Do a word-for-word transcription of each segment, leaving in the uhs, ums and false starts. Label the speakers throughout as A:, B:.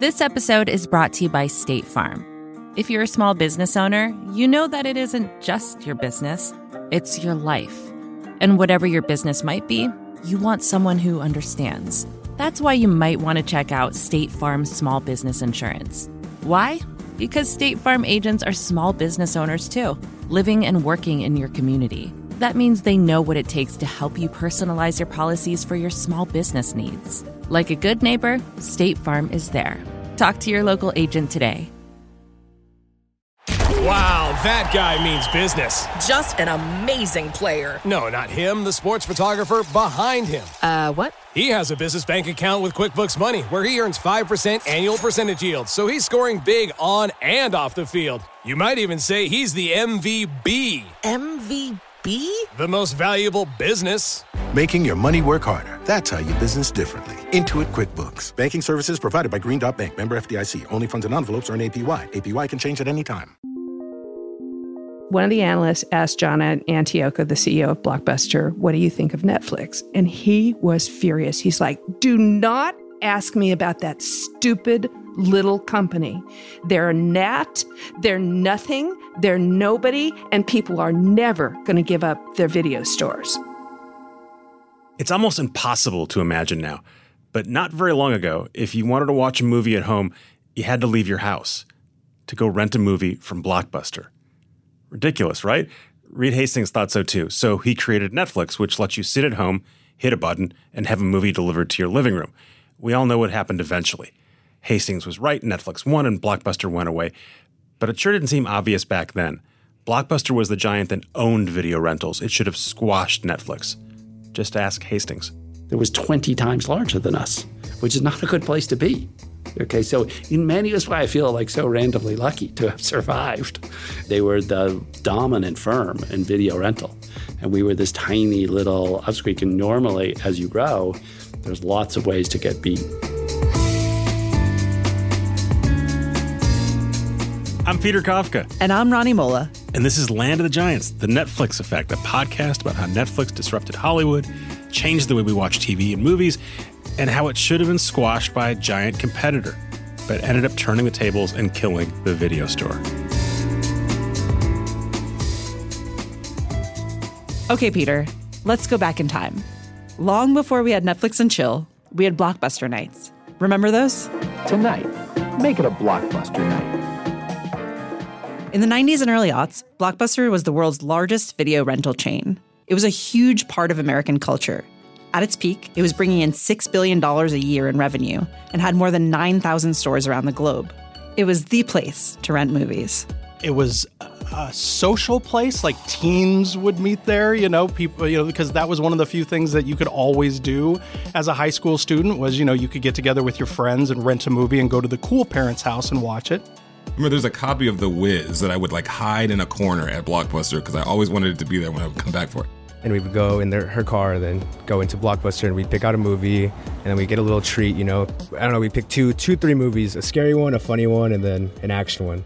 A: This episode is brought to you by State Farm. If you're a small business owner, you know that it isn't just your business, it's your life. And whatever your business might be, you want someone who understands. That's why you might want to check out State Farm Small Business Insurance. Why? Because State Farm agents are small business owners too, living and working in your community. That means they know what it takes to help you personalize your policies for your small business needs. Like a good neighbor, State Farm is there. Talk to your local agent today.
B: Wow, that guy means business.
C: Just an amazing player.
B: No, not him, the sports photographer behind him.
C: Uh, what?
B: He has a business bank account with QuickBooks Money where he earns five percent annual percentage yield, so he's scoring big on and off the field. You might even say he's the M V B.
C: M V B?
B: The most valuable business.
D: Making your money work harder. That's how you business differently. Intuit QuickBooks. Banking services provided by Green Dot Bank. Member F D I C. Only funds and envelopes earn A P Y. A P Y can change at any time.
E: One of the analysts asked John Antioco, the C E O of Blockbuster, what do you think of Netflix? And he was furious. He's like, do not ask me about that stupid little company. They're a gnat, they're nothing, they're nobody, and people are never going to give up their video stores.
F: It's almost impossible to imagine now, but not very long ago, if you wanted to watch a movie at home, you had to leave your house to go rent a movie from Blockbuster. Ridiculous, right? Reed Hastings thought so too. So he created Netflix, which lets you sit at home, hit a button, and have a movie delivered to your living room. We all know what happened eventually. Hastings was right, Netflix won, and Blockbuster went away. But it sure didn't seem obvious back then. Blockbuster was the giant that owned video rentals. It should have squashed Netflix. Just ask Hastings.
G: It was twenty times larger than us, which is not a good place to be. Okay, so in many ways, why I feel like so randomly lucky to have survived. They were the dominant firm in video rental, and we were this tiny little upsqueak. And normally, as you grow, there's lots of ways to get beat.
F: I'm Peter Kafka.
H: And I'm Ronnie Mola.
F: And this is Land of the Giants, the Netflix Effect, a podcast about how Netflix disrupted Hollywood, changed the way we watch T V and movies, and how it should have been squashed by a giant competitor, but ended up turning the tables and killing the video store.
H: Okay, Peter, let's go back in time. Long before we had Netflix and chill, we had Blockbuster nights. Remember those?
I: Tonight, make it a Blockbuster night.
H: In the nineties and early aughts, Blockbuster was the world's largest video rental chain. It was a huge part of American culture. At its peak, it was bringing in six billion dollars a year in revenue and had more than nine thousand stores around the globe. It was the place to rent movies.
J: It was a social place, like teens would meet there, you know, people, you know, because that was one of the few things that you could always do as a high school student was, you know, you could get together with your friends and rent a movie and go to the cool parents' house and watch it.
K: Remember, there's a copy of The Wiz that I would like hide in a corner at Blockbuster because I always wanted it to be there when I would come back for it.
L: And we would go in their, her car, then go into Blockbuster, and we'd pick out a movie, and then we get a little treat, you know. I don't know, we pick two, two, three movies, a scary one, a funny one, and then an action one.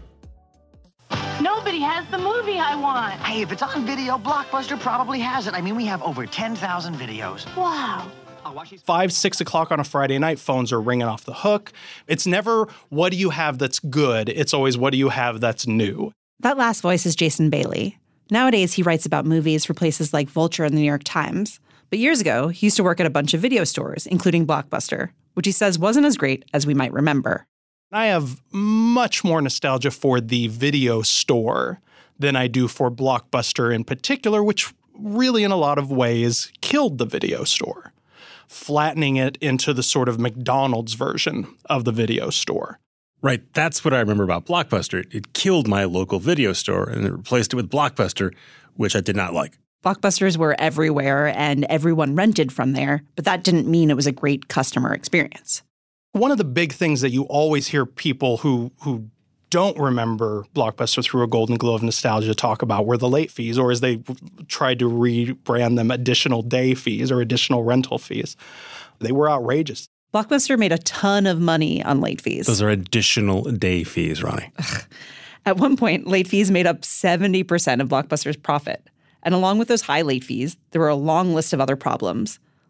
M: Nobody has the movie I want.
N: Hey, if it's on video, Blockbuster probably has it. I mean, we have over ten thousand videos.
M: Wow.
J: Five, six o'clock on a Friday night, phones are ringing off the hook. It's never, what do you have that's good? It's always, what do you have that's new?
H: That last voice is Jason Bailey. Nowadays, he writes about movies for places like Vulture and the New York Times. But years ago, he used to work at a bunch of video stores, including Blockbuster, which he says wasn't as great as we might remember.
J: I have much more nostalgia for the video store than I do for Blockbuster in particular, which really in a lot of ways killed the video store, flattening it into the sort of McDonald's version of the video store.
F: Right, that's what I remember about Blockbuster. It killed my local video store and it replaced it with Blockbuster, which I did not like.
H: Blockbusters were everywhere and everyone rented from there, but that didn't mean it was a great customer experience.
J: One of the big things that you always hear people who who don't remember Blockbuster through a Golden Globe of nostalgia talk about were the late fees, or as they tried to rebrand them, additional day fees or additional rental fees. They were outrageous.
H: Blockbuster made a ton of money on late fees.
F: Those are additional day fees, Ronnie.
H: At one point, late fees made up seventy percent of Blockbuster's profit. And along with those high late fees, there were a long list of other problems,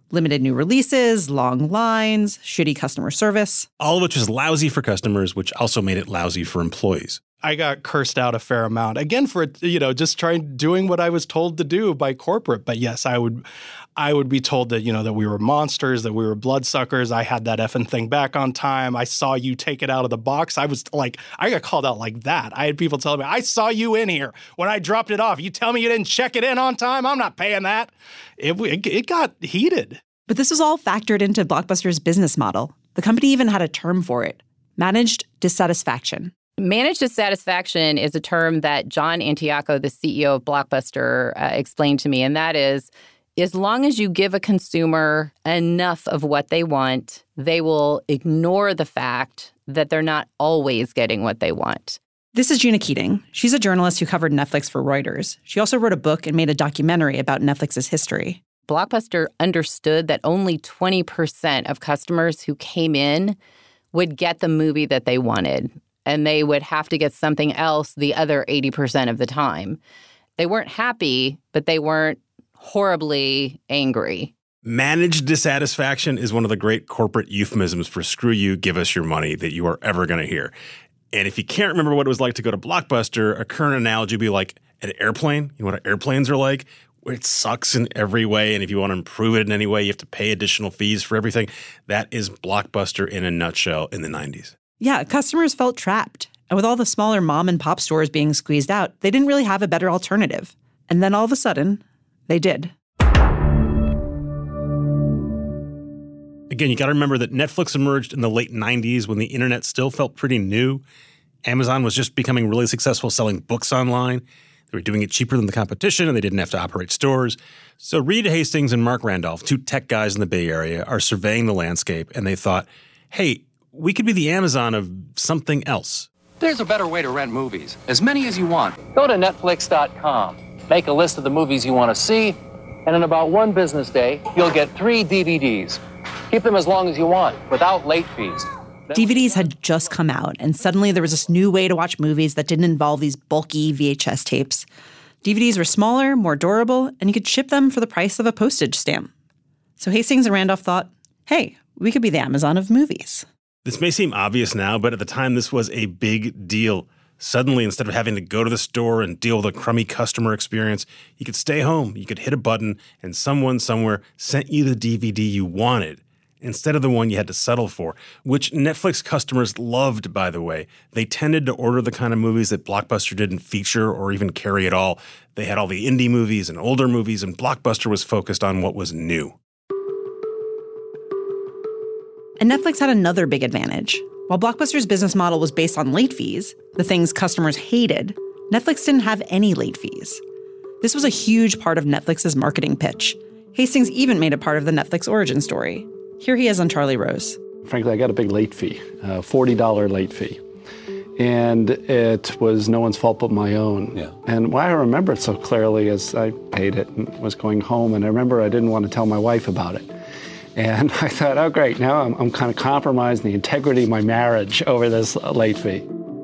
H: Limited new releases, long lines, shitty customer service.
F: All of which was lousy for customers, which also made it lousy for employees.
J: I got cursed out a fair amount. Again, for, you know, just trying, doing what I was told to do by corporate. But yes, I would I would be told that, you know, that we were monsters, that we were bloodsuckers. I had that effing thing back on time. I saw you take it out of the box. I was like, I got called out like that. I had people telling me, I saw you in here when I dropped it off. You tell me you didn't check it in on time? I'm not paying that. It, it, it got heated.
H: But this was all factored into Blockbuster's business model. The company even had a term for it, managed dissatisfaction.
O: Managed dissatisfaction is a term that John Antioco, the C E O of Blockbuster, uh, explained to me, and that is, as long as you give a consumer enough of what they want, they will ignore the fact that they're not always getting what they want.
H: This is Gina Keating. She's a journalist who covered Netflix for Reuters. She also wrote a book and made a documentary about Netflix's history.
O: Blockbuster understood that only twenty percent of customers who came in would get the movie that they wanted, and they would have to get something else the other eighty percent of the time. They weren't happy, but they weren't horribly angry.
F: Managed dissatisfaction is one of the great corporate euphemisms for screw you, give us your money that you are ever going to hear. And if you can't remember what it was like to go to Blockbuster, a current analogy would be like an airplane. You know what airplanes are like? Where it sucks in every way, and if you want to improve it in any way, you have to pay additional fees for everything. That is Blockbuster in a nutshell in the nineties.
H: Yeah, customers felt trapped. And with all the smaller mom and pop stores being squeezed out, they didn't really have a better alternative. And then all of a sudden, they did.
F: Again, you got to remember that Netflix emerged in the late nineties when the internet still felt pretty new. Amazon was just becoming really successful selling books online. They were doing it cheaper than the competition, and they didn't have to operate stores. So Reed Hastings and Mark Randolph, two tech guys in the Bay Area, are surveying the landscape, and they thought, hey, we could be the Amazon of something else.
P: There's a better way to rent movies, as many as you want. Go to Netflix dot com, make a list of the movies you want to see, and in about one business day, you'll get three D V Ds. Keep them as long as you want, without late fees.
H: D V Ds had just come out, and suddenly there was this new way to watch movies that didn't involve these bulky V H S tapes. D V Ds were smaller, more durable, and you could ship them for the price of a postage stamp. So Hastings and Randolph thought, hey, we could be the Amazon of movies.
F: This may seem obvious now, but at the time this was a big deal. Suddenly, instead of having to go to the store and deal with a crummy customer experience, you could stay home, you could hit a button, and someone somewhere sent you the D V D you wanted, instead of the one you had to settle for, which Netflix customers loved, by the way. They tended to order the kind of movies that Blockbuster didn't feature or even carry at all. They had all the indie movies and older movies, and Blockbuster was focused on what was new.
H: And Netflix had another big advantage. While Blockbuster's business model was based on late fees, the things customers hated, Netflix didn't have any late fees. This was a huge part of Netflix's marketing pitch. Hastings even made it part of the Netflix origin story. Here he is on Charlie Rose.
G: Frankly, I got a big late fee, a forty dollars late fee. And it was no one's fault but my own. Yeah. And why I remember it so clearly is I paid it and was going home, and I remember I didn't want to tell my wife about it. And I thought, oh, great, now I'm, I'm kind of compromising the integrity of my marriage over this late fee.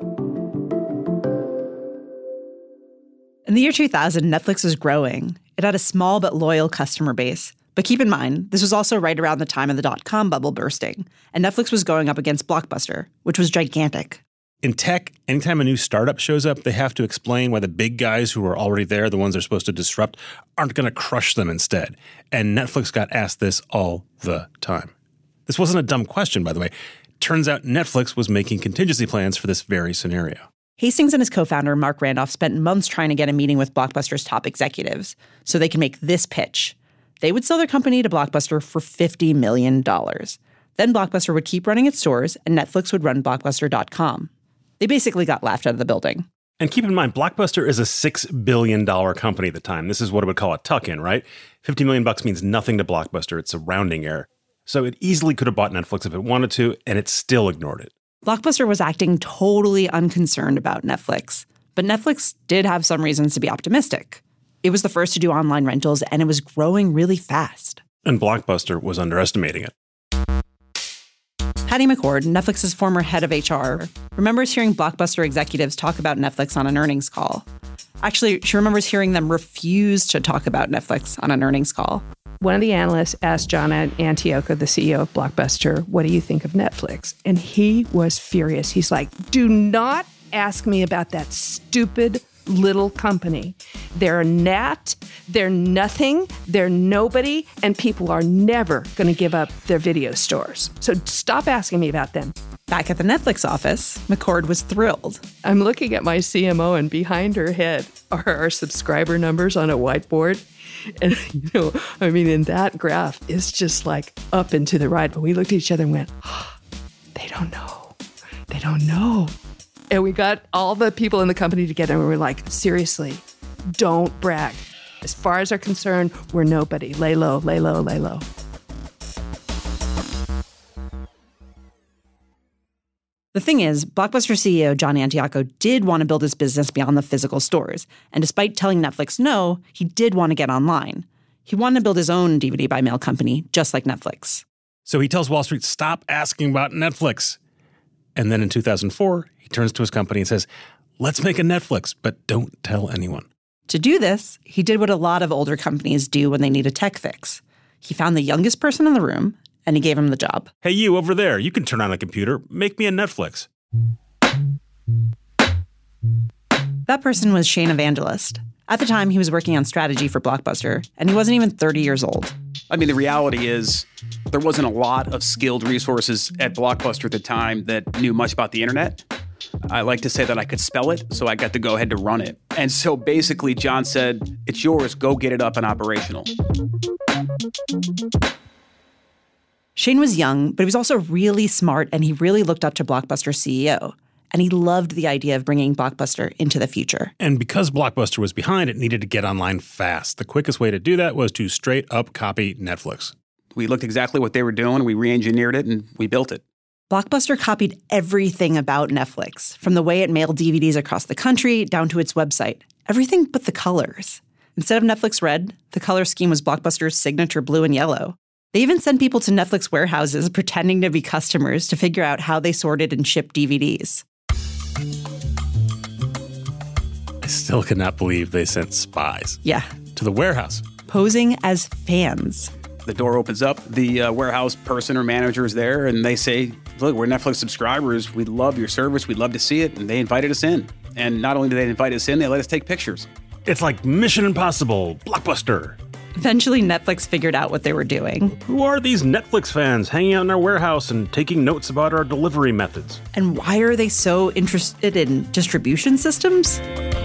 H: In the year two thousand, Netflix was growing. It had a small but loyal customer base. But keep in mind, this was also right around the time of the dot-com bubble bursting, and Netflix was going up against Blockbuster, which was gigantic.
F: In tech, anytime a new startup shows up, they have to explain why the big guys who are already there, the ones they're supposed to disrupt, aren't going to crush them instead. And Netflix got asked this all the time. This wasn't a dumb question, by the way. Turns out Netflix was making contingency plans for this very scenario.
H: Hastings and his co-founder, Mark Randolph, spent months trying to get a meeting with Blockbuster's top executives so they could make this pitch. They would sell their company to Blockbuster for fifty million dollars. Then Blockbuster would keep running its stores, and Netflix would run Blockbuster dot com. They basically got laughed out of the building.
F: And keep in mind, Blockbuster is a six billion dollars company at the time. This is what I would call a tuck-in, right? fifty million bucks means nothing to Blockbuster. It's a rounding error. So it easily could have bought Netflix if it wanted to, and it still ignored it.
H: Blockbuster was acting totally unconcerned about Netflix. But Netflix did have some reasons to be optimistic. It was the first to do online rentals, and it was growing really fast.
F: And Blockbuster was underestimating it.
H: Patty McCord, Netflix's former head of H R, remembers hearing Blockbuster executives talk about Netflix on an earnings call. Actually, she remembers hearing them refuse to talk about Netflix on an earnings call.
E: One of the analysts asked John Antioco, the C E O of Blockbuster, what do you think of Netflix? And he was furious. He's like, do not ask me about that stupid little company. They're a gnat, they're nothing, they're nobody, and people are never going to give up their video stores. So stop asking me about them.
H: Back at the Netflix office, McCord was thrilled.
E: I'm looking at my C M O, and behind her head are our subscriber numbers on a whiteboard. And, you know, I mean, in that graph, it's just like up and to the right. But we looked at each other and went, oh, they don't know. They don't know. And we got all the people in the company together and we were like, seriously, don't brag. As far as they're concerned, we're nobody. Lay low, lay low, lay low.
H: The thing is, Blockbuster C E O John Antioco did want to build his business beyond the physical stores. And despite telling Netflix no, he did want to get online. He wanted to build his own D V D by mail company, just like Netflix.
F: So he tells Wall Street, stop asking about Netflix. And then in two thousand four, he turns to his company and says, let's make a Netflix, but don't tell anyone.
H: To do this, he did what a lot of older companies do when they need a tech fix. He found the youngest person in the room, and he gave him the job.
F: Hey, you over there, you can turn on a computer. Make me a Netflix.
H: That person was Shane Evangelist. At the time, he was working on strategy for Blockbuster, and he wasn't even thirty years old.
Q: I mean, the reality is there wasn't a lot of skilled resources at Blockbuster at the time that knew much about the internet. I like to say that I could spell it, so I got to go ahead to run it. And so basically, John said, it's yours, go get it up and operational.
H: Shane was young, but he was also really smart, and he really looked up to Blockbuster C E O. And he loved the idea of bringing Blockbuster into the future.
F: And because Blockbuster was behind, it needed to get online fast. The quickest way to do that was to straight up copy Netflix.
Q: We looked exactly what they were doing, we re-engineered it, and we built it.
H: Blockbuster copied everything about Netflix, from the way it mailed D V Ds across the country down to its website. Everything but the colors. Instead of Netflix Red, the color scheme was Blockbuster's signature blue and yellow. They even sent people to Netflix warehouses pretending to be customers to figure out how they sorted and shipped D V Ds.
F: I still cannot believe they sent spies.
H: Yeah.
F: To the warehouse.
H: Posing as fans.
Q: The door opens up, the uh, warehouse person or manager is there, and they say, look, we're Netflix subscribers. We love your service. We'd love to see it. And they invited us in. And not only did they invite us in, they let us take pictures.
F: It's like Mission Impossible, Blockbuster.
H: Eventually, Netflix figured out what they were doing.
F: Who are these Netflix fans hanging out in our warehouse and taking notes about our delivery methods?
H: And why are they so interested in distribution systems?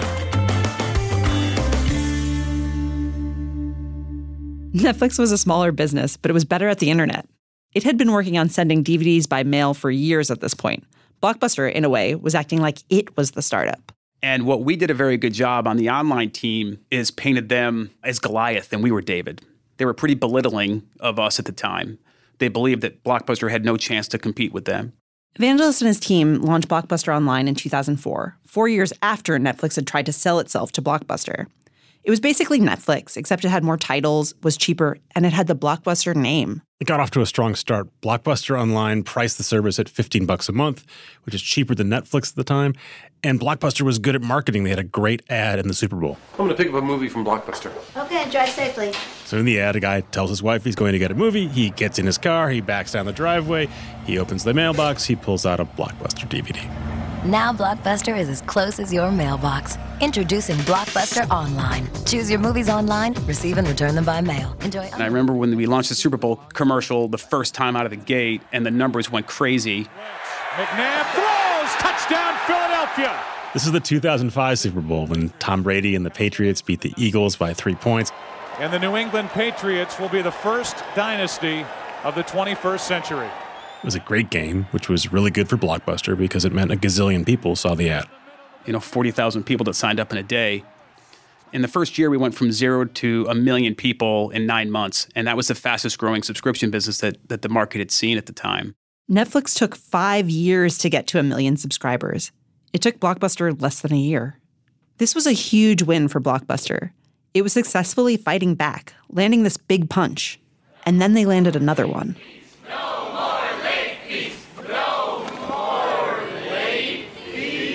H: Netflix was a smaller business, but it was better at the internet. It had been working on sending D V Ds by mail for years at this point. Blockbuster, in a way, was acting like it was the startup.
Q: And what we did a very good job on the online team is painted them as Goliath and we were David. They were pretty belittling of us at the time. They believed that Blockbuster had no chance to compete with them.
H: Evangelist and his team launched Blockbuster Online in two thousand four, four years after Netflix had tried to sell itself to Blockbuster. It was basically Netflix, except it had more titles, was cheaper, and it had the Blockbuster name.
F: It got off to a strong start. Blockbuster Online priced the service at fifteen bucks a month, which is cheaper than Netflix at the time. And Blockbuster was good at marketing. They had a great ad in the Super Bowl.
R: I'm going to pick up a movie from Blockbuster.
S: Okay, drive safely.
F: So in the ad, a guy tells his wife he's going to get a movie. He gets in his car. He backs down the driveway. He opens the mailbox. He pulls out a Blockbuster D V D.
S: Now Blockbuster is as close as your mailbox. Introducing Blockbuster Online. Choose your movies online, receive and return them by mail. Enjoy.
Q: And I remember when we launched the Super Bowl commercial the first time out of the gate, and the numbers went crazy.
T: McNabb throws! Touchdown, Philadelphia!
F: This is the two thousand five Super Bowl when Tom Brady and the Patriots beat the Eagles by three points.
T: And the New England Patriots will be the first dynasty of the twenty-first century.
F: It was a great game, which was really good for Blockbuster because it meant a gazillion people saw the ad.
Q: You know, forty thousand people that signed up in a day. In the first year, we went from zero to a million people in nine months, and that was the fastest growing subscription business that, that the market had seen at the time.
H: Netflix took five years to get to a million subscribers. It took Blockbuster less than a year. This was a huge win for Blockbuster. It was successfully fighting back, landing this big punch. And then they landed another one.
T: No more late fees! No more late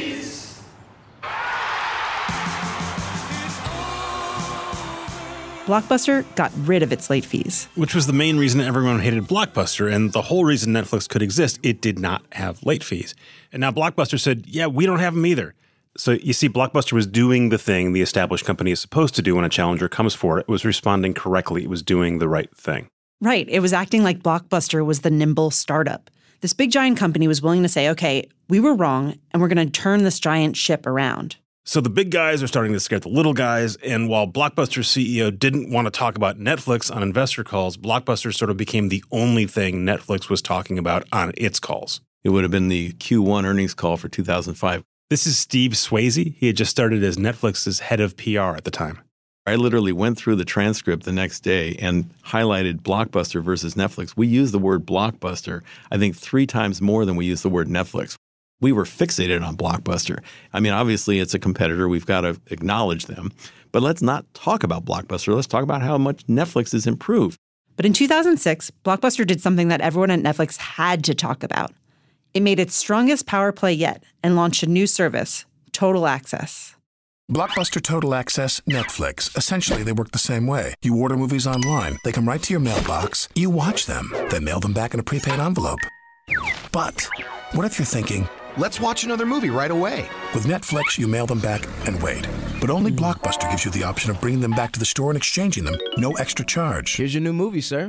T: fees!
H: Blockbuster got rid of its late fees.
F: Which was the main reason everyone hated Blockbuster, and the whole reason Netflix could exist. It did not have late fees. And now Blockbuster said, yeah, we don't have them either. So you see, Blockbuster was doing the thing the established company is supposed to do when a challenger comes for it. It was responding correctly. It was doing the right thing.
H: Right. It was acting like Blockbuster was the nimble startup. This big giant company was willing to say, okay, we were wrong, and we're going to turn this giant ship around.
F: So the big guys are starting to scare the little guys, and while Blockbuster's C E O didn't want to talk about Netflix on investor calls, Blockbuster sort of became the only thing Netflix was talking about on its calls.
U: It would have been the Q one earnings call for two thousand five.
F: This is Steve Swayze. He had just started as Netflix's head of P R at the time.
U: I literally went through the transcript the next day and highlighted Blockbuster versus Netflix. We use the word Blockbuster, I think, three times more than we use the word Netflix. We were fixated on Blockbuster. I mean, obviously, it's a competitor. We've got to acknowledge them. But let's not talk about Blockbuster. Let's talk about how much Netflix has improved.
H: But in two thousand six, Blockbuster did something that everyone at Netflix had to talk about. It made its strongest power play yet and launched a new service, Total Access.
D: Blockbuster Total Access, Netflix. Essentially, they work the same way. You order movies online. They come right to your mailbox. You watch them, then mail them back in a prepaid envelope. But what if you're thinking,
V: let's watch another movie right away?
D: With Netflix, you mail them back and wait. But only Blockbuster gives you the option of bringing them back to the store and exchanging them. No extra charge.
V: Here's your new movie, sir.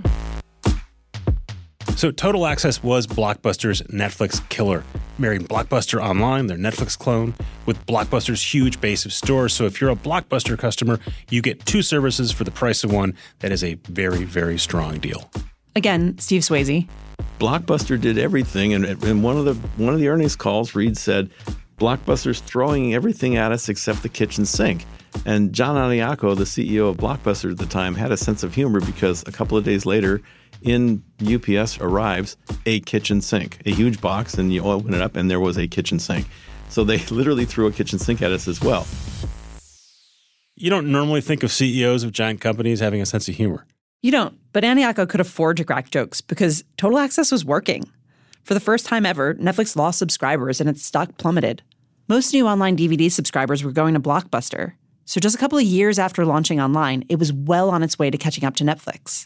F: So Total Access was Blockbuster's Netflix killer, marrying Blockbuster Online, their Netflix clone, with Blockbuster's huge base of stores. So if you're a Blockbuster customer, you get two services for the price of one. That is a very, very strong deal.
H: Again, Steve Swayze.
U: Blockbuster did everything, and in one of the one of the earnings calls, Reed said, Blockbuster's throwing everything at us except the kitchen sink. And John Aniaco, the C E O of Blockbuster at the time, had a sense of humor because a couple of days later, in U P S arrives a kitchen sink, a huge box, and you open it up, and there was a kitchen sink. So they literally threw a kitchen sink at us as well.
F: You don't normally think of C E Os of giant companies having a sense of humor.
H: You don't, but Aniaco could afford to crack jokes because Total Access was working. For the first time ever, Netflix lost subscribers and its stock plummeted. Most new online D V D subscribers were going to Blockbuster. So just a couple of years after launching online, it was well on its way to catching up to Netflix.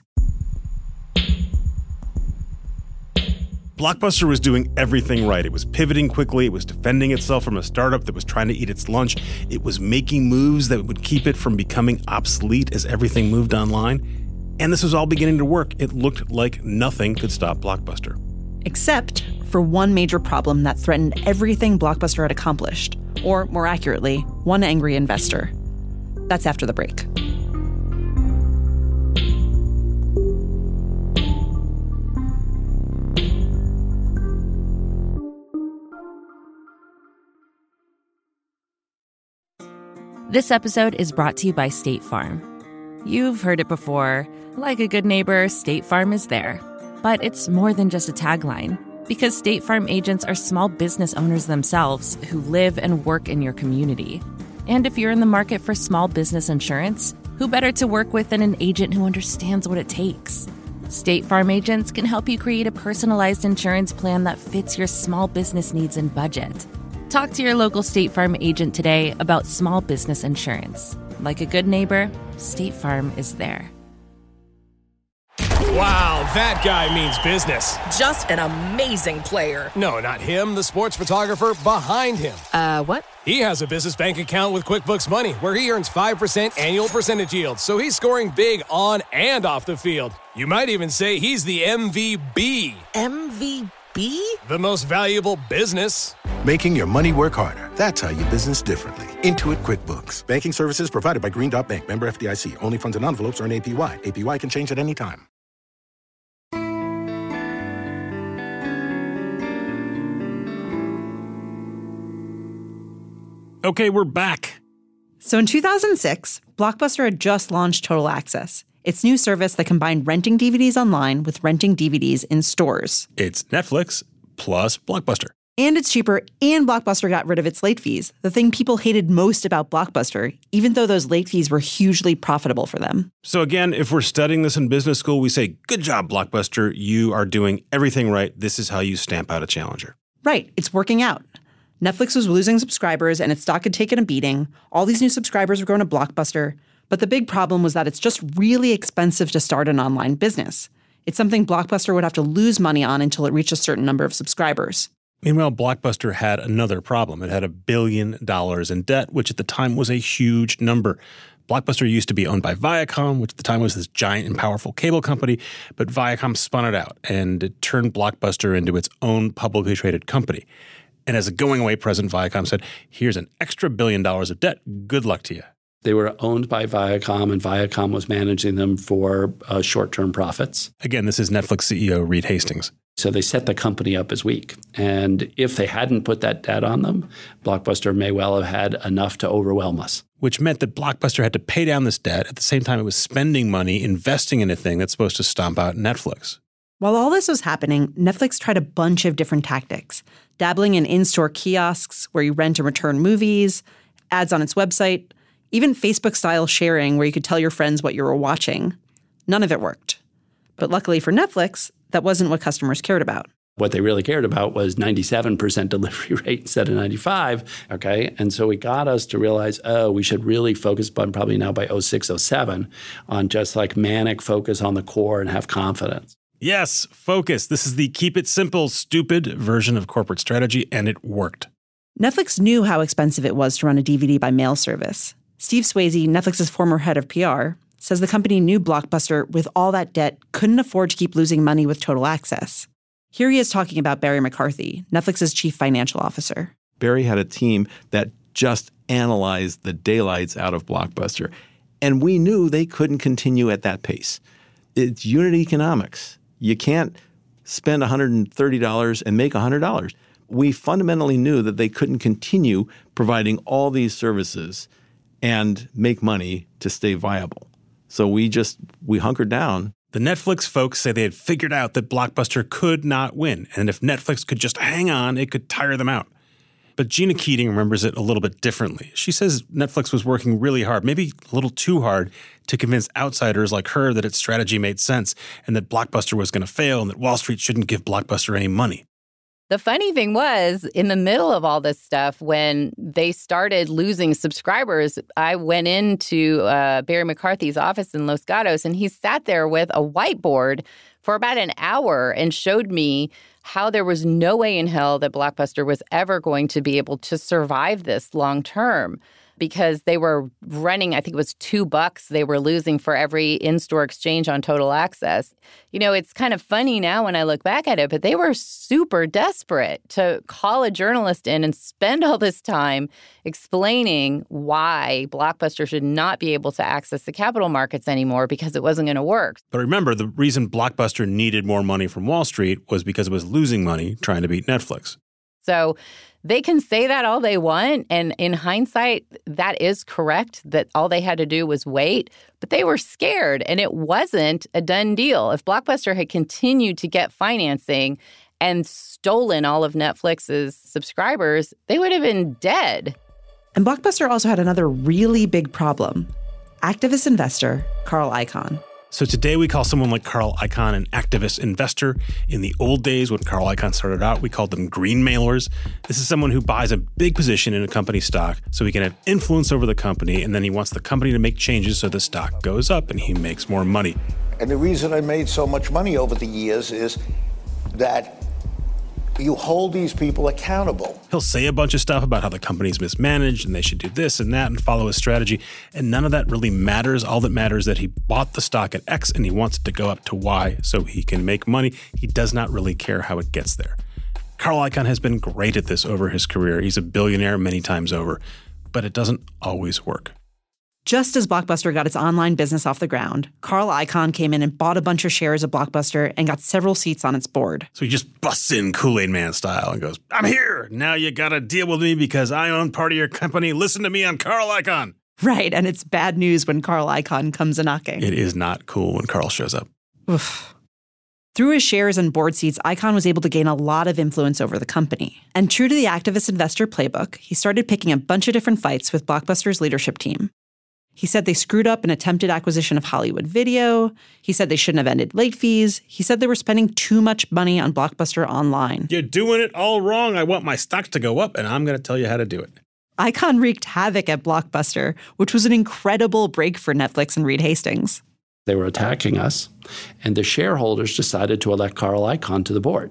F: Blockbuster was doing everything right. It was pivoting quickly. It was defending itself from a startup that was trying to eat its lunch. It was making moves that would keep it from becoming obsolete as everything moved online. And this was all beginning to work. It looked like nothing could stop Blockbuster.
H: Except for one major problem that threatened everything Blockbuster had accomplished. Or, more accurately, one angry investor. That's after the break.
A: This episode is brought to you by State Farm. You've heard it before. Like a good neighbor, State Farm is there. But it's more than just a tagline. Because State Farm agents are small business owners themselves who live and work in your community. And if you're in the market for small business insurance, who better to work with than an agent who understands what it takes? State Farm agents can help you create a personalized insurance plan that fits your small business needs and budget. Talk to your local State Farm agent today about small business insurance. Like a good neighbor, State Farm is there.
B: Wow, that guy means business.
C: Just an amazing player.
B: No, not him, the sports photographer behind him.
C: Uh, what?
B: He has a business bank account with QuickBooks Money where he earns five percent annual percentage yield, so he's scoring big on and off the field. You might even say he's the M V B.
C: M V B?
B: The most valuable business.
D: Making your money work harder. That's how you business differently. Intuit QuickBooks. Banking services provided by Green Dot Bank. Member F D I C. Only funds and envelopes earn A P Y. A P Y can change at any time.
F: Okay, we're back.
H: So in two thousand six, Blockbuster had just launched Total Access, its new service that combined renting D V Ds online with renting D V Ds in stores.
F: It's Netflix plus Blockbuster.
H: And it's cheaper, and Blockbuster got rid of its late fees, the thing people hated most about Blockbuster, even though those late fees were hugely profitable for them.
F: So again, if we're studying this in business school, we say, good job, Blockbuster. You are doing everything right. This is how you stamp out a challenger.
H: Right. It's working out. Netflix was losing subscribers, and its stock had taken a beating. All these new subscribers were going to Blockbuster. But the big problem was that it's just really expensive to start an online business. It's something Blockbuster would have to lose money on until it reached a certain number of subscribers.
F: Meanwhile, Blockbuster had another problem. It had a billion dollars in debt, which at the time was a huge number. Blockbuster used to be owned by Viacom, which at the time was this giant and powerful cable company, but Viacom spun it out, and it turned Blockbuster into its own publicly traded company. And as a going-away present, Viacom said, here's an extra billion dollars of debt. Good luck to you.
G: They were owned by Viacom, and Viacom was managing them for uh, short-term profits.
F: Again, this is Netflix C E O Reed Hastings.
G: So they set the company up as weak. And if they hadn't put that debt on them, Blockbuster may well have had enough to overwhelm us.
F: Which meant that Blockbuster had to pay down this debt. At the same time, it was spending money, investing in a thing that's supposed to stomp out Netflix.
H: While all this was happening, Netflix tried a bunch of different tactics, dabbling in in-store kiosks where you rent and return movies, ads on its website, even Facebook-style sharing where you could tell your friends what you were watching. None of it worked. But luckily for Netflix, that wasn't what customers cared about.
G: What they really cared about was ninety-seven percent delivery rate instead of ninety-five, okay? And so it got us to realize, oh, we should really focus on probably now by oh six, oh seven on just like manic focus on the core and have confidence.
F: Yes, focus. This is the keep it simple, stupid version of corporate strategy, and it worked.
H: Netflix knew how expensive it was to run a D V D by mail service. Steve Swayze, Netflix's former head of P R, says the company knew Blockbuster, with all that debt, couldn't afford to keep losing money with Total Access. Here he is talking about Barry McCarthy, Netflix's chief financial officer.
U: Barry had a team that just analyzed the daylights out of Blockbuster, and we knew they couldn't continue at that pace. It's unit economics. You can't spend one hundred thirty dollars and make one hundred dollars. We fundamentally knew that they couldn't continue providing all these services and make money to stay viable. So we just, we hunkered down.
F: The Netflix folks say they had figured out that Blockbuster could not win, and if Netflix could just hang on, it could tire them out. But Gina Keating remembers it a little bit differently. She says Netflix was working really hard, maybe a little too hard, to convince outsiders like her that its strategy made sense and that Blockbuster was going to fail and that Wall Street shouldn't give Blockbuster any money.
O: The funny thing was, in the middle of all this stuff, when they started losing subscribers, I went into uh, Barry McCarthy's office in Los Gatos, and he sat there with a whiteboard for about an hour and showed me how there was no way in hell that Blockbuster was ever going to be able to survive this long term, because they were running, I think it was two bucks they were losing for every in-store exchange on Total Access. You know, it's kind of funny now when I look back at it, but they were super desperate to call a journalist in and spend all this time explaining why Blockbuster should not be able to access the capital markets anymore because it wasn't going to work.
F: But remember, the reason Blockbuster needed more money from Wall Street was because it was losing money trying to beat Netflix.
O: So they can say that all they want, and in hindsight, that is correct, that all they had to do was wait, but they were scared, and it wasn't a done deal. If Blockbuster had continued to get financing and stolen all of Netflix's subscribers, they would have been dead.
H: And Blockbuster also had another really big problem. Activist investor Carl Icahn.
F: So today we call someone like Carl Icahn an activist investor. In the old days when Carl Icahn started out, we called them green mailers. This is someone who buys a big position in a company stock so he can have influence over the company, and then he wants the company to make changes so the stock goes up and he makes more money.
I: And the reason I made so much money over the years is that you hold these people accountable.
F: He'll say a bunch of stuff about how the company's mismanaged and they should do this and that and follow his strategy. And none of that really matters. All that matters is that he bought the stock at X and he wants it to go up to Y so he can make money. He does not really care how it gets there. Carl Icahn has been great at this over his career. He's a billionaire many times over, but it doesn't always work.
H: Just as Blockbuster got its online business off the ground, Carl Icahn came in and bought a bunch of shares of Blockbuster and got several seats on its board.
F: So he just busts in Kool-Aid Man style and goes, I'm here. Now you got to deal with me because I own part of your company. Listen to me on Carl Icahn.
H: Right, and it's bad news when Carl Icahn comes a-knocking.
F: It is not cool when Carl shows up.
H: Oof. Through his shares and board seats, Icahn was able to gain a lot of influence over the company. And true to the activist investor playbook, he started picking a bunch of different fights with Blockbuster's leadership team. He said they screwed up an attempted acquisition of Hollywood Video. He said they shouldn't have ended late fees. He said they were spending too much money on Blockbuster Online.
F: You're doing it all wrong. I want my stocks to go up, and I'm going to tell you how to do it.
H: Icahn wreaked havoc at Blockbuster, which was an incredible break for Netflix and Reed Hastings.
G: They were attacking us, and the shareholders decided to elect Carl Icahn to the board.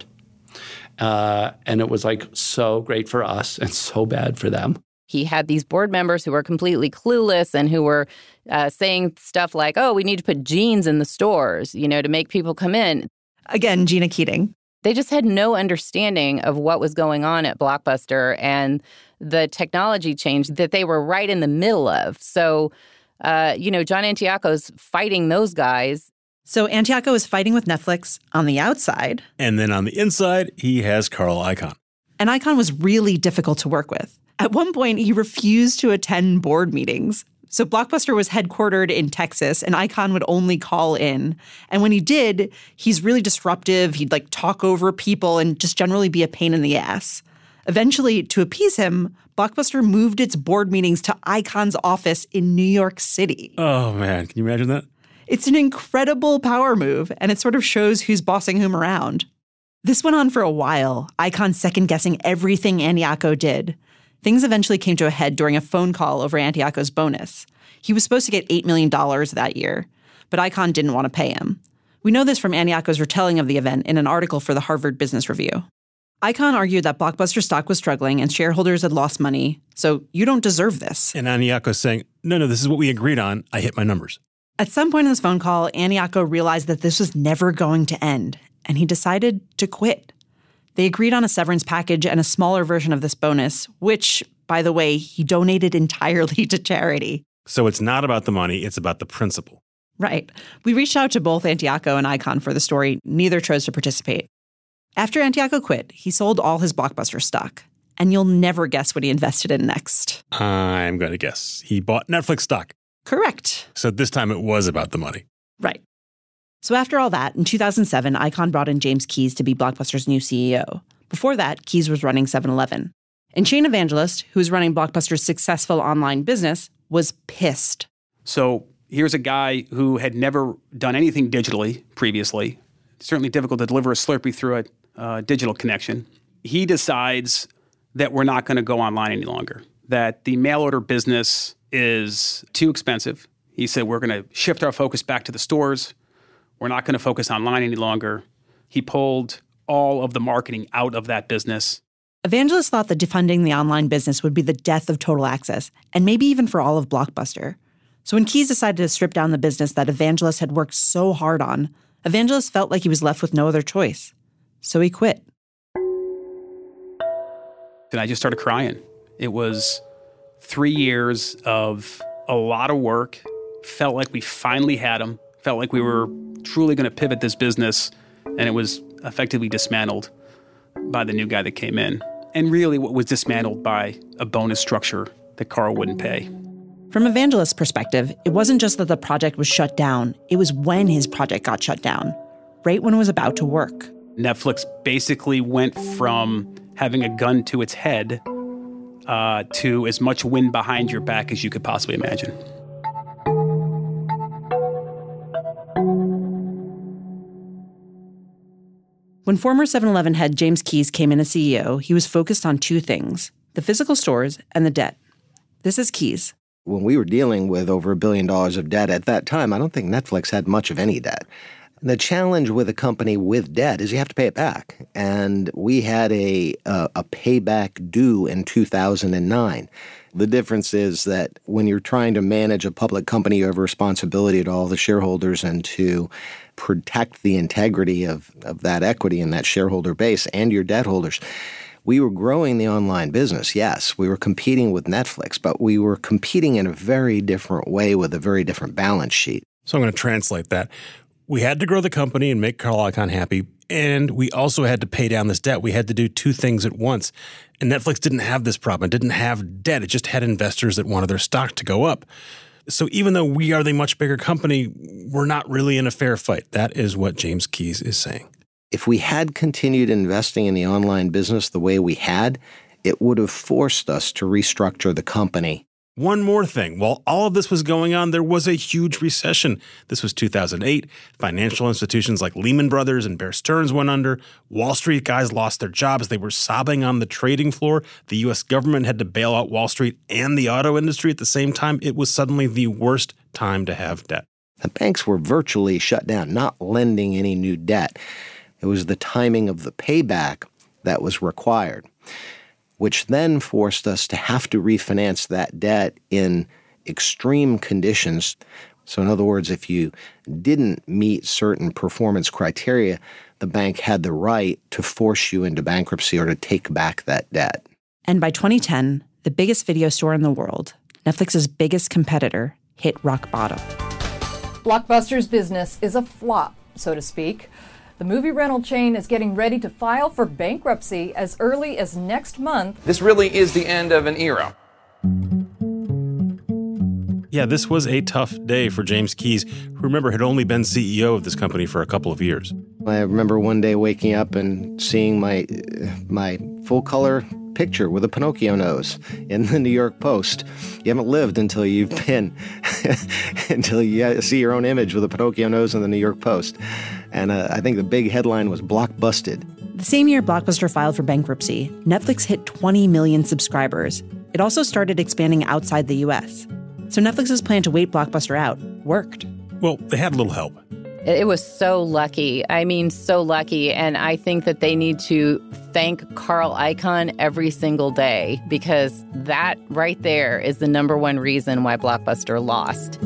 G: Uh, and it was like so great for us and so bad for them.
O: He had these board members who were completely clueless and who were uh, saying stuff like, oh, we need to put jeans in the stores, you know, to make people come in.
H: Again, Gina Keating.
O: They just had no understanding of what was going on at Blockbuster and the technology change that they were right in the middle of. So, uh, you know, John Antiocho's fighting those guys.
H: So Antiocho is fighting with Netflix on the outside.
F: And then on the inside, he has Carl Icahn.
H: And Icahn was really difficult to work with. At one point, he refused to attend board meetings. So Blockbuster was headquartered in Texas, and Icahn would only call in. And when he did, he's really disruptive. He'd like talk over people and just generally be a pain in the ass. Eventually, to appease him, Blockbuster moved its board meetings to Icahn's office in New York City.
F: Oh, man. Can you imagine that?
H: It's an incredible power move, and it sort of shows who's bossing whom around. This went on for a while, Icahn second-guessing everything Antiocho did. Things eventually came to a head during a phone call over Antiocho's bonus. He was supposed to get eight million dollars that year, but Icahn didn't want to pay him. We know this from Antiocho's retelling of the event in an article for the Harvard Business Review. Icahn argued that Blockbuster stock was struggling and shareholders had lost money, so you don't deserve this.
F: And Antiocho's saying, no, no, this is what we agreed on. I hit my numbers.
H: At some point in this phone call, Antiocho realized that this was never going to end, and he decided to quit. They agreed on a severance package and a smaller version of this bonus, which, by the way, he donated entirely to charity.
F: So it's not about the money, it's about the principle.
H: Right. We reached out to both Antiocho and Icahn for the story. Neither chose to participate. After Antiocho quit, he sold all his Blockbuster stock. And you'll never guess what he invested in next.
F: I'm going to guess. He bought Netflix stock.
H: Correct.
F: So this time it was about the money.
H: Right. So after all that, in two thousand seven, Icahn brought in James Keyes to be Blockbuster's new C E O. Before that, Keyes was running seven eleven. And Shane Evangelist, who was running Blockbuster's successful online business, was pissed.
Q: So here's a guy who had never done anything digitally previously. It's certainly difficult to deliver a Slurpee through a uh, digital connection. He decides that we're not going to go online any longer, that the mail order business is too expensive. He said, we're going to shift our focus back to the stores. We're not going to focus online any longer. He pulled all of the marketing out of that business.
H: Evangelist thought that defunding the online business would be the death of Total Access, and maybe even for all of Blockbuster. So when Keyes decided to strip down the business that Evangelist had worked so hard on, Evangelist felt like he was left with no other choice. So he quit.
Q: And I just started crying. It was three years of a lot of work. Felt like we finally had him. Felt like we were truly going to pivot this business, and it was effectively dismantled by the new guy that came in. And really what was dismantled by a bonus structure that Carl wouldn't pay.
H: From Evangelist's perspective, it wasn't just that the project was shut down. It was when his project got shut down, right when it was about to work.
Q: Netflix basically went from having a gun to its head uh, to as much wind behind your back as you could possibly imagine.
H: When former seven eleven head James Keyes came in as C E O, he was focused on two things, the physical stores and the debt. This is Keyes.
K: When we were dealing with over a billion dollars of debt at that time, I don't think Netflix had much of any debt. The challenge with a company with debt is you have to pay it back. And we had a a, a payback due in two thousand nine. The difference is that when you're trying to manage a public company, you have a responsibility to all the shareholders and to protect the integrity of, of that equity and that shareholder base and your debt holders. We were growing the online business, yes. We were competing with Netflix, but we were competing in a very different way with a very different balance sheet.
F: So I'm going to translate that. We had to grow the company and make Carl Icahn happy, and we also had to pay down this debt. We had to do two things at once. And Netflix didn't have this problem. It didn't have debt. It just had investors that wanted their stock to go up. So even though we are the much bigger company, we're not really in a fair fight. That is what James Keyes is saying.
K: If we had continued investing in the online business the way we had, it would have forced us to restructure the company
F: One more thing. While all of this was going on, there was a huge recession. This was two thousand eight. Financial institutions like Lehman Brothers and Bear Stearns went under. Wall Street guys lost their jobs. They were sobbing on the trading floor. The U S government had to bail out Wall Street and the auto industry at the same time. It was suddenly the worst time to have debt.
K: The banks were virtually shut down, not lending any new debt. It was the timing of the payback that was required, which then forced us to have to refinance that debt in extreme conditions. So in other words, if you didn't meet certain performance criteria, the bank had the right to force you into bankruptcy or to take back that debt.
H: And by twenty ten, the biggest video store in the world, Netflix's biggest competitor, hit rock bottom.
L: Blockbuster's business is a flop, so to speak. The movie rental chain is getting ready to file for bankruptcy as early as next month.
R: This really is the end of an era.
F: Yeah, this was a tough day for James Keyes, who, remember, had only been C E O of this company for a couple of years.
K: I remember one day waking up and seeing my my full-color picture with a Pinocchio nose in the New York Post. You haven't lived until you've been, until you see your own image with a Pinocchio nose in the New York Post. And uh, I think the big headline was Blockbusted.
H: The same year Blockbuster filed for bankruptcy, Netflix hit twenty million subscribers. It also started expanding outside the U S. So Netflix's plan to wait Blockbuster out worked.
F: Well, they had a little help.
O: It was so lucky. I mean, so lucky. And I think that they need to thank Carl Icahn every single day, because that right there is the number one reason why Blockbuster lost.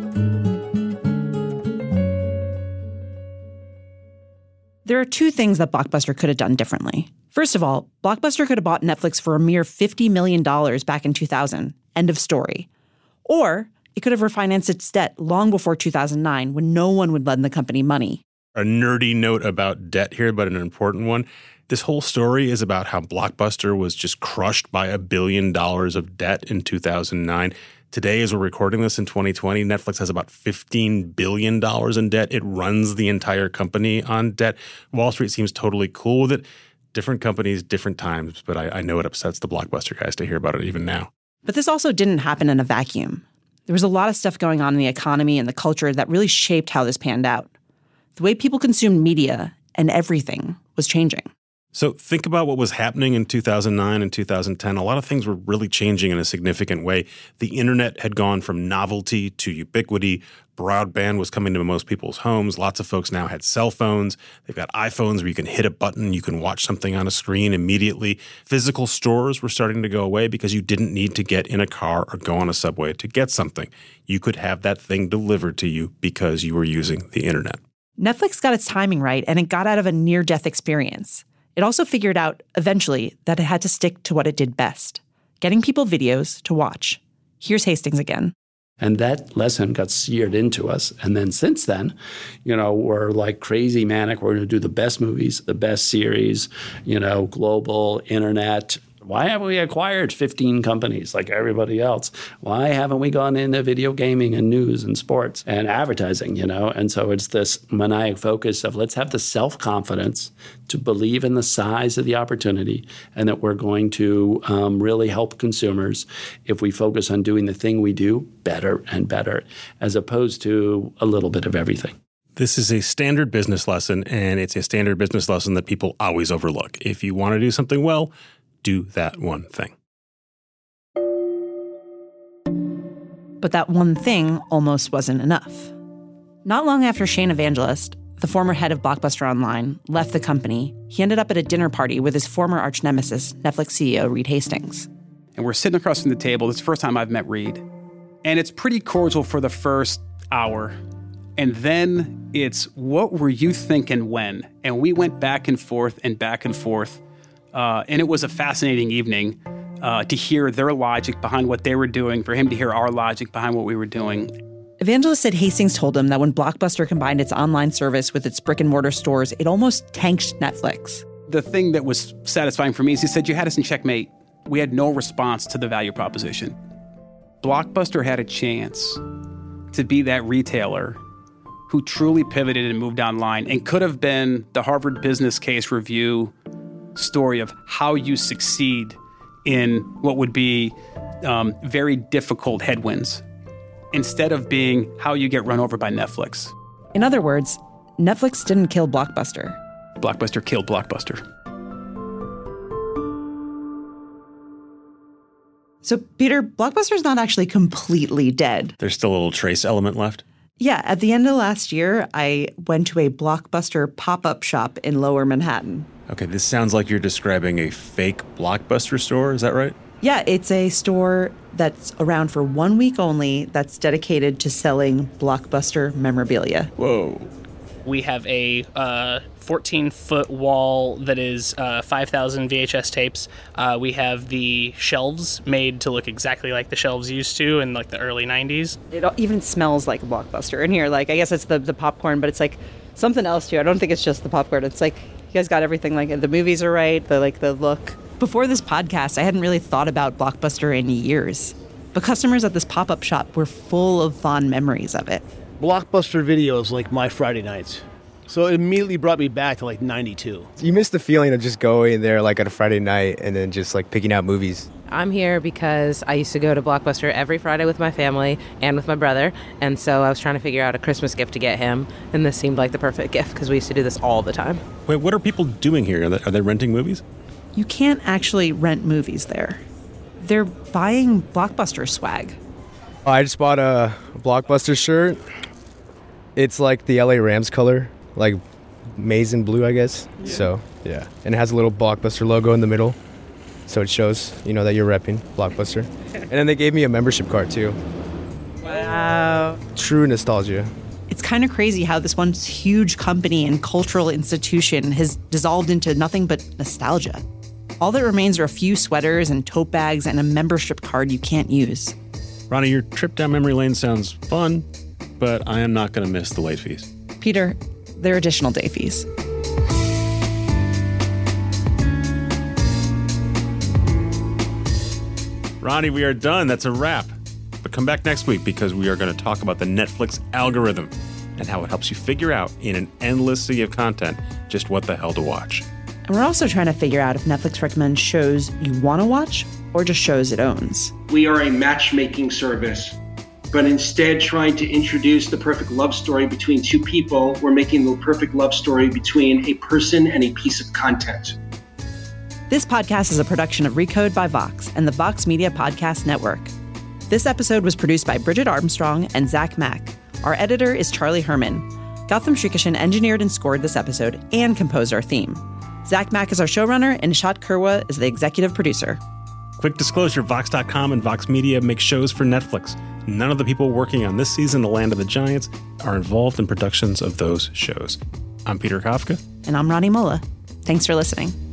H: There are two things that Blockbuster could have done differently. First of all, Blockbuster could have bought Netflix for a mere fifty million dollars back in two thousand. End of story. Or it could have refinanced its debt long before two thousand nine, when no one would lend the company money.
F: A nerdy note about debt here, but an important one. This whole story is about how Blockbuster was just crushed by a billion dollars of debt in two thousand nine. Today, as we're recording this in twenty twenty, Netflix has about fifteen billion dollars in debt. It runs the entire company on debt. Wall Street seems totally cool with it. Different companies, different times, but I, I know it upsets the Blockbuster guys to hear about it even now.
H: But this also didn't happen in a vacuum. There was a lot of stuff going on in the economy and the culture that really shaped how this panned out. The way people consumed media and everything was changing.
F: So think about what was happening in two thousand nine and two thousand ten. A lot of things were really changing in a significant way. The internet had gone from novelty to ubiquity. Broadband was coming to most people's homes. Lots of folks now had cell phones. They've got iPhones where you can hit a button, you can watch something on a screen immediately. Physical stores were starting to go away because you didn't need to get in a car or go on a subway to get something. You could have that thing delivered to you because you were using the internet.
H: Netflix got its timing right, and it got out of a near-death experience. It also figured out, eventually, that it had to stick to what it did best, getting people videos to watch. Here's Hastings again.
G: And that lesson got seared into us. And then since then, you know, we're like crazy manic. We're going to do the best movies, the best series, you know, global, internet. Why haven't we acquired fifteen companies like everybody else? Why haven't we gone into video gaming and news and sports and advertising, you know? And so it's this maniac focus of let's have the self-confidence to believe in the size of the opportunity and that we're going to um, really help consumers if we focus on doing the thing we do better and better, as opposed to a little bit of everything.
F: This is a standard business lesson, and it's a standard business lesson that people always overlook. If you want to do something well, do that one thing.
H: But that one thing almost wasn't enough. Not long after Shane Evangelist, the former head of Blockbuster Online, left the company, he ended up at a dinner party with his former arch nemesis, Netflix C E O Reed Hastings.
Q: And we're sitting across from the table. It's the first time I've met Reed. And it's pretty cordial for the first hour. And then it's, what were you thinking when? And we went back and forth and back and forth. Uh, and it was a fascinating evening uh, to hear their logic behind what they were doing, for him to hear our logic behind what we were doing.
H: Evangelist said Hastings told him that when Blockbuster combined its online service with its brick-and-mortar stores, it almost tanked Netflix.
Q: The thing that was satisfying for me is he said, you had us in checkmate. We had no response to the value proposition. Blockbuster had a chance to be that retailer who truly pivoted and moved online and could have been the Harvard Business Case Review story of how you succeed in what would be um, very difficult headwinds instead of being how you get run over by Netflix.
H: In other words, Netflix didn't kill Blockbuster.
Q: Blockbuster killed Blockbuster.
H: So, Peter, Blockbuster's not actually completely dead.
F: There's still a little trace element left?
H: Yeah, at the end of last year, I went to a Blockbuster pop-up shop in Lower Manhattan.
F: Okay, this sounds like you're describing a fake Blockbuster store, is that right?
H: Yeah, it's a store that's around for one week only that's dedicated to selling Blockbuster memorabilia.
F: Whoa.
M: We have a uh, fourteen-foot wall that is uh, five thousand V H S tapes. Uh, we have the shelves made to look exactly like the shelves used to in like the early nineties.
H: It even smells like a Blockbuster in here. Like, I guess it's the, the popcorn, but it's like something else too. I don't think it's just the popcorn. It's like you guys got everything. Like the movies are right, the like the look. Before this podcast, I hadn't really thought about Blockbuster in years. But customers at this pop-up shop were full of fond memories of it.
N: Blockbuster Video is like my Friday nights. So it immediately brought me back to like ninety-two.
W: You miss the feeling of just going there like on a Friday night and then just like picking out movies.
X: I'm here because I used to go to Blockbuster every Friday with my family and with my brother. And so I was trying to figure out a Christmas gift to get him. And this seemed like the perfect gift because we used to do this all the time.
F: Wait, what are people doing here? Are they, are they renting movies?
H: You can't actually rent movies there. They're buying Blockbuster swag.
W: I just bought a Blockbuster shirt. It's like the L A Rams color, like maize and blue, I guess. Yeah. So, yeah. And it has a little Blockbuster logo in the middle. So it shows, you know, that you're repping Blockbuster. And then they gave me a membership card, too.
H: Wow.
W: True nostalgia.
H: It's kind of crazy how this once huge company and cultural institution has dissolved into nothing but nostalgia. All that remains are a few sweaters and tote bags and a membership card you can't use.
F: Ronnie, your trip down memory lane sounds fun, but I am not going to miss the late fees.
H: Peter, there are additional day fees.
F: Ronnie, we are done. That's a wrap. But come back next week because we are going to talk about the Netflix algorithm and how it helps you figure out in an endless sea of content just what the hell to watch.
H: And we're also trying to figure out if Netflix recommends shows you want to watch or just shows it owns.
Y: We are a matchmaking service, but instead trying to introduce the perfect love story between two people, we're making the perfect love story between a person and a piece of content.
H: This podcast is a production of Recode by Vox and the Vox Media Podcast Network. This episode was produced by Bridget Armstrong and Zach Mack. Our editor is Charlie Herman. Gautam Srikishan engineered and scored this episode and composed our theme. Zach Mack is our showrunner, and Nishat Kurwa is the executive producer.
F: Quick disclosure, Vox dot com and Vox Media make shows for Netflix. None of the people working on this season, The Land of the Giants, are involved in productions of those shows. I'm Peter Kafka.
H: And I'm Ronnie Mola. Thanks for listening.